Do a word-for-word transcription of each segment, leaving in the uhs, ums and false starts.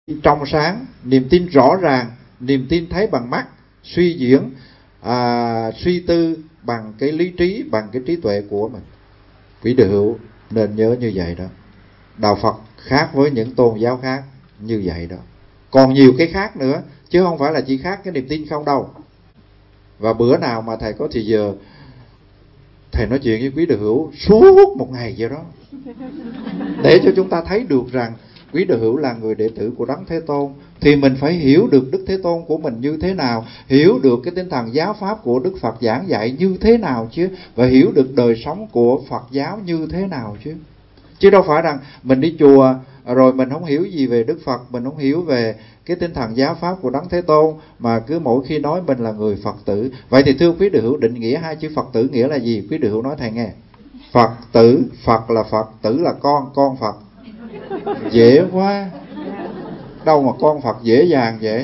trong sáng, niềm tin rõ ràng, niềm tin thấy bằng mắt, suy diễn, à, suy tư bằng cái lý trí, bằng cái trí tuệ của mình. Quý đạo hữu nên nhớ như vậy đó. Đạo Phật khác với những tôn giáo khác như vậy đó. Còn nhiều cái khác nữa, chứ không phải là chỉ khác cái niềm tin không đâu. Và bữa nào mà thầy có thì giờ, thầy nói chuyện với quý đạo hữu suốt một ngày vậy đó, để cho chúng ta thấy được rằng quý đạo hữu là người đệ tử của Đấng Thế Tôn, thì mình phải hiểu được Đức Thế Tôn của mình như thế nào, hiểu được cái tinh thần giáo pháp của Đức Phật giảng dạy như thế nào chứ, và hiểu được đời sống của Phật giáo như thế nào chứ. Chứ đâu phải rằng mình đi chùa rồi mình không hiểu gì về Đức Phật, mình không hiểu về cái tinh thần giáo pháp của Đấng Thế Tôn, mà cứ mỗi khi nói mình là người Phật tử. Vậy thì thưa quý đạo hữu, định nghĩa hai chữ Phật tử nghĩa là gì? Quý đạo hữu nói thầy nghe. Phật tử, Phật là Phật, tử là con, con Phật. Dễ quá. Đâu mà con Phật dễ dàng vậy.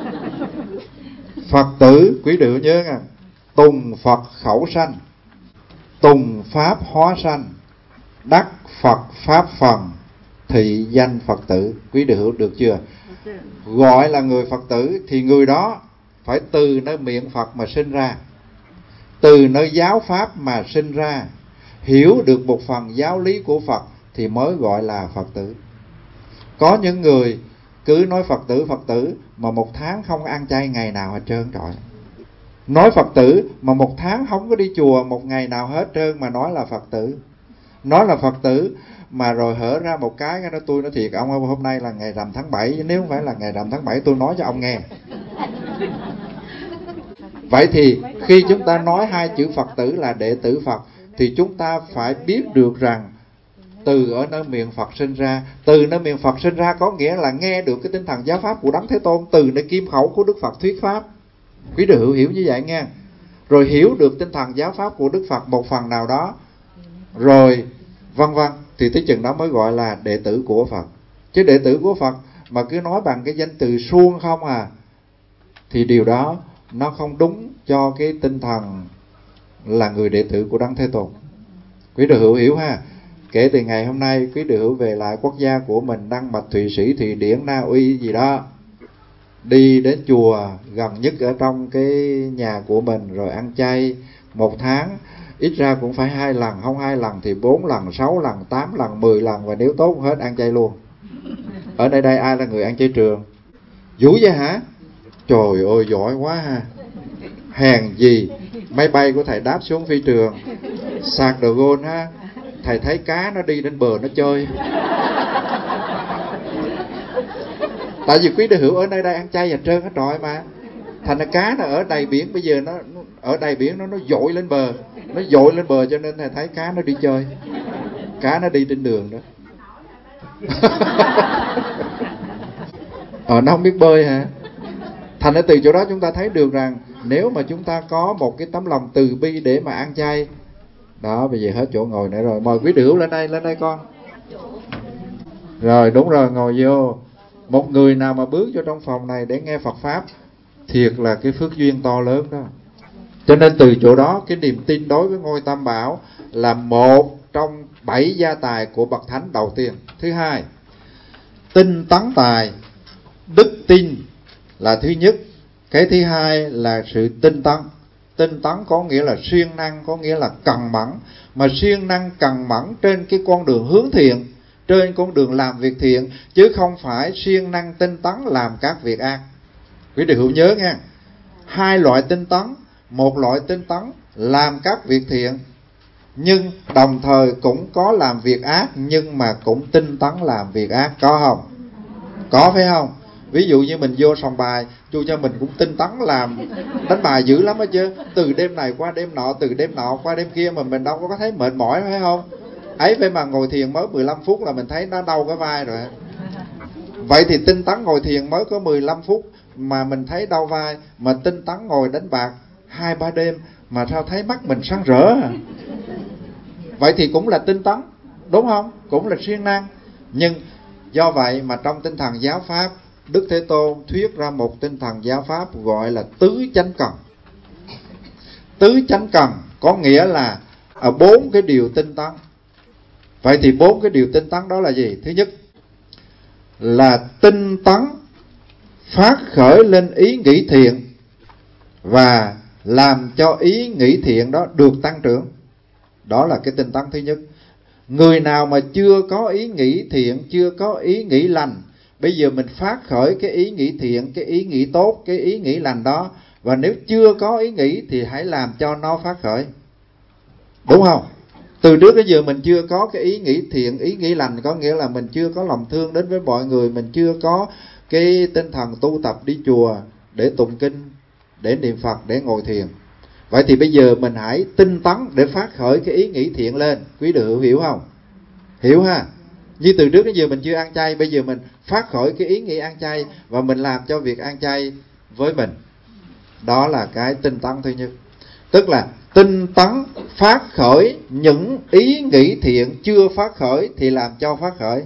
Phật tử, quý đạo hữu nhớ nha, tùng Phật khẩu sanh, tùng Pháp hóa sanh, đắc Phật Pháp phần, thị danh Phật tử. Quý đạo hữu được chưa? Gọi là người Phật tử thì người đó phải từ nơi miệng Phật mà sinh ra, từ nơi giáo pháp mà sinh ra, hiểu được một phần giáo lý của Phật thì mới gọi là Phật tử. Có những người cứ nói Phật tử Phật tử mà một tháng không ăn chay ngày nào hết trơn trọi. Nói Phật tử mà một tháng không có đi chùa một ngày nào hết trơn mà nói là Phật tử. Nói là Phật tử mà rồi hở ra một cái, cái đó tôi nói thiệt ông ơi, hôm nay là ngày rằm tháng bảy, nếu không phải là ngày rằm tháng bảy tôi nói cho ông nghe. Vậy thì khi chúng ta nói hai chữ Phật tử là đệ tử Phật thì chúng ta phải biết được rằng từ ở nơi miệng Phật sinh ra. Từ nơi miệng Phật sinh ra có nghĩa là nghe được cái tinh thần giáo pháp của Đấng Thế Tôn từ nơi kim khẩu của Đức Phật thuyết pháp. Quý đạo hữu hiểu như vậy nghe. Rồi hiểu được tinh thần giáo pháp của Đức Phật một phần nào đó, rồi vân vân, thì tới chừng đó mới gọi là đệ tử của Phật. Chứ đệ tử của Phật mà cứ nói bằng cái danh từ suông không à, thì điều đó nó không đúng cho cái tinh thần là người đệ tử của Đấng Thế Tôn. Quý đạo hữu hiểu ha. Kể từ ngày hôm nay quý đạo hữu về lại quốc gia của mình, Đan Mạch, Thụy Sĩ, Thụy Điển, Na Uy gì đó, đi đến chùa gần nhất ở trong cái nhà của mình rồi ăn chay một tháng ít ra cũng phải hai lần, không hai lần thì bốn lần, sáu lần, tám lần, mười lần, và nếu tốt hết ăn chay luôn. Ở đây đây ai là người ăn chay trường? Vũ vậy hả? Trời ơi giỏi quá ha. Hèn gì máy bay của thầy đáp xuống phi trường sạc đồ gôn ha, thầy thấy cá nó đi đến bờ nó chơi. Tại vì quý đạo hữu ở nơi đây ăn chay hết trơn hết trọi mà, thành ra cá nó ở đầy biển, bây giờ nó ở đầy biển nó nó dội lên bờ, nó dội lên bờ cho nên thầy thấy cá nó đi chơi, cá nó đi trên đường đó. Ờ nó không biết bơi hả? Thành ra từ chỗ đó chúng ta thấy được rằng nếu mà chúng ta có một cái tấm lòng từ bi để mà ăn chay đó. Bây giờ hết chỗ ngồi nữa rồi, mời quý đạo hữu lên đây, lên đây con. Rồi đúng rồi, ngồi vô. Một người nào mà bước vô trong phòng này để nghe Phật Pháp, thiệt là cái phước duyên to lớn đó. Cho nên từ chỗ đó cái niềm tin đối với ngôi Tam Bảo là một trong bảy gia tài của bậc thánh đầu tiên. Thứ hai, tinh tấn tài, đức tin là thứ nhất. Cái thứ hai là sự tinh tấn. Tinh tấn có nghĩa là siêng năng, có nghĩa là cần mẫn. Mà siêng năng cần mẫn trên cái con đường hướng thiện, trên con đường làm việc thiện, chứ không phải siêng năng tinh tấn làm các việc ác. Quý đạo hữu nhớ nha, hai loại tinh tấn. Một loại tinh tấn làm các việc thiện, nhưng đồng thời cũng có làm việc ác, nhưng mà cũng tinh tấn làm việc ác, có không? Có phải không? Ví dụ như mình vô sòng bài, chú cho mình cũng tinh tấn làm đánh bài dữ lắm á chứ. Từ đêm này qua đêm nọ, từ đêm nọ qua đêm kia mà mình đâu có thấy mệt mỏi phải không? Ấy vậy mà ngồi thiền mới mười lăm phút là mình thấy nó đau cái vai rồi. Vậy thì tinh tấn ngồi thiền mới có mười lăm phút mà mình thấy đau vai, mà tinh tấn ngồi đánh bạc hai ba đêm mà sao thấy mắt mình sáng rỡ. Vậy thì cũng là tinh tấn, đúng không? Cũng là siêng năng. Nhưng do vậy mà trong tinh thần giáo pháp, Đức Thế Tôn thuyết ra một tinh thần giáo pháp gọi là tứ chánh cần. Tứ chánh cần có nghĩa là ở bốn cái điều tinh tấn. Vậy thì bốn cái điều tinh tấn đó là gì? Thứ nhất là tinh tấn phát khởi lên ý nghĩ thiện và làm cho ý nghĩ thiện đó được tăng trưởng. Đó là cái tinh tấn thứ nhất. Người nào mà chưa có ý nghĩ thiện, chưa có ý nghĩ lành, bây giờ mình phát khởi cái ý nghĩ thiện, cái ý nghĩ tốt, cái ý nghĩ lành đó, và nếu chưa có ý nghĩ thì hãy làm cho nó phát khởi. Đúng không? Từ trước đến giờ mình chưa có cái ý nghĩ thiện, ý nghĩ lành, có nghĩa là mình chưa có lòng thương đến với mọi người, mình chưa có cái tinh thần tu tập đi chùa để tụng kinh, để niệm Phật, để ngồi thiền. Vậy thì bây giờ mình hãy tinh tấn để phát khởi cái ý nghĩ thiện lên. Quý vị hiểu, hiểu không? Hiểu ha? Như từ trước đến giờ mình chưa ăn chay, bây giờ mình phát khởi cái ý nghĩ ăn chay và mình làm cho việc ăn chay với mình. Đó là cái tinh tấn thứ nhất. Tức là tinh tấn phát khởi những ý nghĩ thiện chưa phát khởi thì làm cho phát khởi.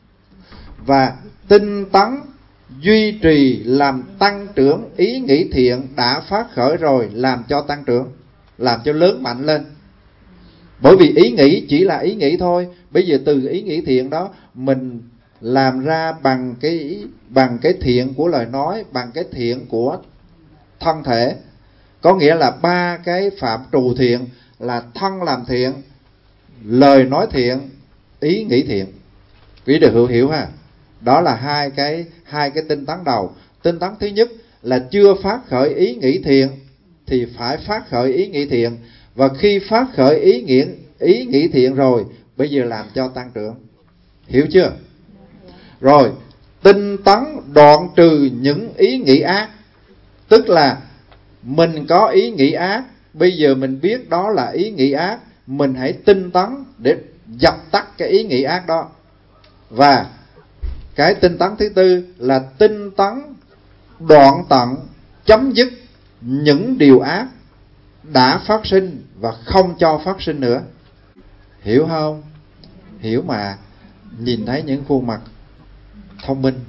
Và tinh tấn duy trì làm tăng trưởng ý nghĩ thiện đã phát khởi rồi, làm cho tăng trưởng, làm cho lớn mạnh lên. Bởi vì ý nghĩ chỉ là ý nghĩ thôi. Bây giờ từ ý nghĩ thiện đó mình làm ra bằng cái bằng cái thiện của lời nói, bằng cái thiện của thân thể. Có nghĩa là ba cái phạm trù thiện là thân làm thiện, lời nói thiện, ý nghĩ thiện. Quý vị hiểu hiểu ha? Đó là hai cái hai cái tinh tấn đầu. Tinh tấn thứ nhất là chưa phát khởi ý nghĩ thiện thì phải phát khởi ý nghĩ thiện, và khi phát khởi ý nghĩ ý nghĩ thiện rồi, bây giờ làm cho tăng trưởng. Hiểu chưa? Rồi, tinh tấn đoạn trừ những ý nghĩ ác. Tức là mình có ý nghĩ ác, bây giờ mình biết đó là ý nghĩ ác, mình hãy tinh tấn để dập tắt cái ý nghĩ ác đó. Và cái tinh tấn thứ tư là tinh tấn đoạn tận, chấm dứt những điều ác đã phát sinh và không cho phát sinh nữa. Hiểu không? Hiểu mà. Nhìn thấy những khuôn mặt thông minh.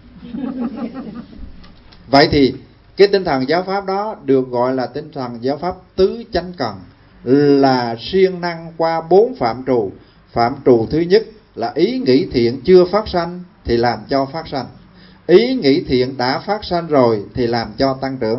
Vậy thì cái tinh thần giáo pháp đó được gọi là tinh thần giáo pháp tứ chánh cần, là siêng năng qua bốn phạm trù. Phạm trù thứ nhất là ý nghĩ thiện chưa phát sanh thì làm cho phát sanh. Ý nghĩ thiện đã phát sanh rồi thì làm cho tăng trưởng.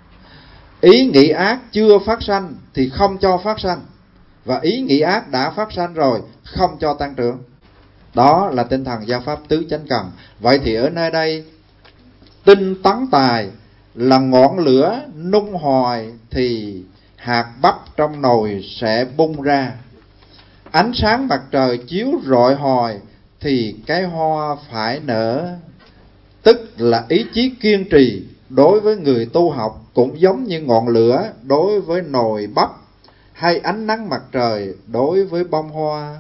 Ý nghĩ ác chưa phát sanh thì không cho phát sanh. Và ý nghĩ ác đã phát sanh rồi không cho tăng trưởng. Đó là tinh thần giáo pháp tứ chánh cần. Vậy thì ở nơi đây, tinh tấn tài là ngọn lửa nung hoài thì hạt bắp trong nồi sẽ bung ra. Ánh sáng mặt trời chiếu rọi hoài thì cái hoa phải nở. Tức là ý chí kiên trì đối với người tu học cũng giống như ngọn lửa đối với nồi bắp, hay ánh nắng mặt trời đối với bông hoa.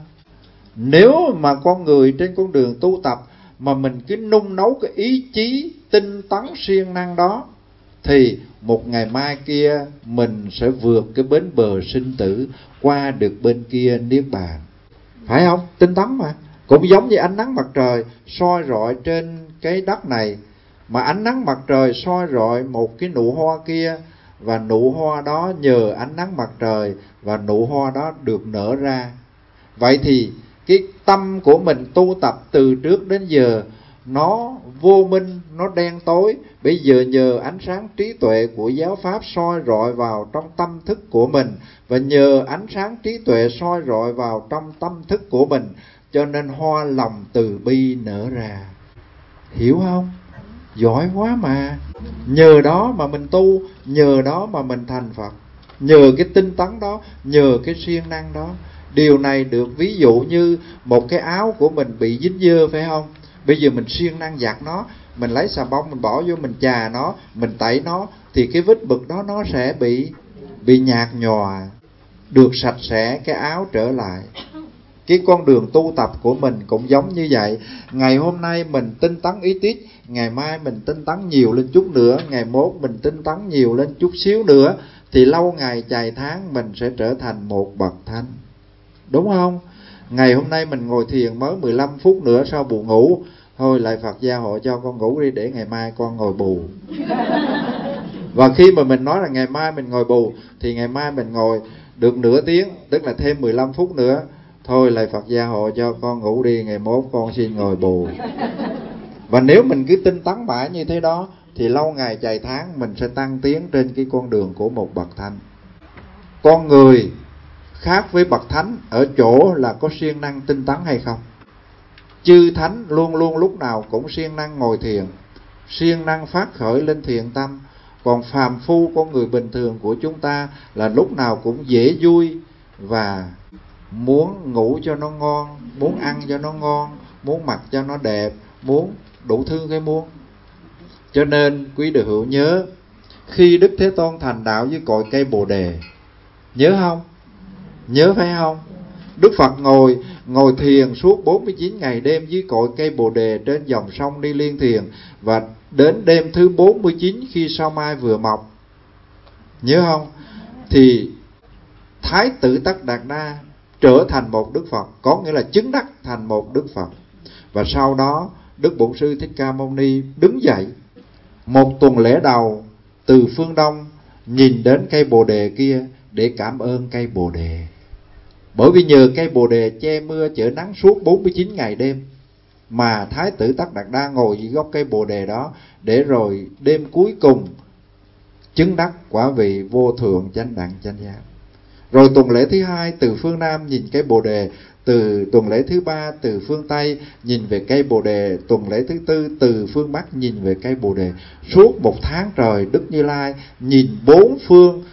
Nếu mà con người trên con đường tu tập mà mình cứ nung nấu cái ý chí tinh tấn siêng năng đó, thì một ngày mai kia mình sẽ vượt cái bến bờ sinh tử, qua được bên kia niết bàn. Phải không? Tinh tấn mà. Cũng giống như ánh nắng mặt trời soi rọi trên cái đất này, mà ánh nắng mặt trời soi rọi một cái nụ hoa kia, và nụ hoa đó nhờ ánh nắng mặt trời và nụ hoa đó được nở ra. Vậy thì cái tâm của mình tu tập từ trước đến giờ nó vô minh, nó đen tối. Bây giờ nhờ ánh sáng trí tuệ của giáo pháp soi rọi vào trong tâm thức của mình, và nhờ ánh sáng trí tuệ soi rọi vào trong tâm thức của mình, cho nên hoa lòng từ bi nở ra. Hiểu không? Giỏi quá mà. Nhờ đó mà mình tu, nhờ đó mà mình thành Phật, nhờ cái tinh tấn đó, nhờ cái siêng năng đó. Điều này được ví dụ như một cái áo của mình bị dính dơ, phải không? Bây giờ mình siêng năng giặt nó, mình lấy xà bông mình bỏ vô, mình chà nó, mình tẩy nó, thì cái vết bực đó nó sẽ bị bị nhạt nhòa, được sạch sẽ cái áo trở lại. Cái con đường tu tập của mình cũng giống như vậy. Ngày hôm nay mình tinh tấn ý tiết, ngày mai mình tinh tấn nhiều lên chút nữa, ngày mốt mình tinh tấn nhiều lên chút xíu nữa, thì lâu ngày chài tháng mình sẽ trở thành một bậc thánh. Đúng không? Ngày hôm nay mình ngồi thiền mới mười lăm phút nữa sau buồn ngủ, thôi lại Phật gia hộ cho con ngủ đi để ngày mai con ngồi bù. Và khi mà mình nói là ngày mai mình ngồi bù, thì ngày mai mình ngồi được nửa tiếng, tức là thêm mười lăm phút nữa, thôi lại Phật gia hộ cho con ngủ đi, ngày mốt con xin ngồi bù. Và nếu mình cứ tinh tấn mãi như thế đó thì lâu ngày dài tháng mình sẽ tăng tiến trên cái con đường của một bậc thánh. Con người khác với bậc thánh ở chỗ là có siêng năng tinh tấn hay không. Chư thánh luôn luôn lúc nào cũng siêng năng ngồi thiền, siêng năng phát khởi lên thiện tâm. Còn phàm phu, con người bình thường của chúng ta là lúc nào cũng dễ vui và muốn ngủ cho nó ngon, muốn ăn cho nó ngon, muốn mặc cho nó đẹp, muốn đủ thứ cái muốn. Cho nên quý đệ hữu nhớ, khi Đức Thế Tôn thành đạo với cội cây Bồ Đề, nhớ không? Nhớ phải không? Đức Phật ngồi ngồi thiền suốt bốn mươi chín ngày đêm dưới cội cây Bồ Đề trên dòng sông Ni Liên Thiền. Và đến đêm thứ bốn mươi chín khi sao mai vừa mọc, nhớ không? Thì Thái tử Tất Đạt Đa trở thành một Đức Phật, có nghĩa là chứng đắc thành một Đức Phật. Và sau đó Đức Bổn Sư Thích Ca Mâu Ni đứng dậy một tuần lễ đầu từ phương Đông, nhìn đến cây Bồ Đề kia để cảm ơn cây Bồ Đề. Bởi vì nhờ cây Bồ Đề che mưa chở nắng suốt bốn mươi chín ngày đêm mà Thái tử Tất Đạt Đa ngồi dưới gốc cây Bồ Đề đó, để rồi đêm cuối cùng chứng đắc quả vị vô thượng chánh đẳng chánh giác. Rồi tuần lễ thứ hai từ phương Nam nhìn cây Bồ Đề, từ tuần lễ thứ ba từ phương Tây nhìn về cây Bồ Đề, tuần lễ thứ tư từ phương Bắc nhìn về cây Bồ Đề. Suốt một tháng trời Đức Như Lai nhìn bốn phương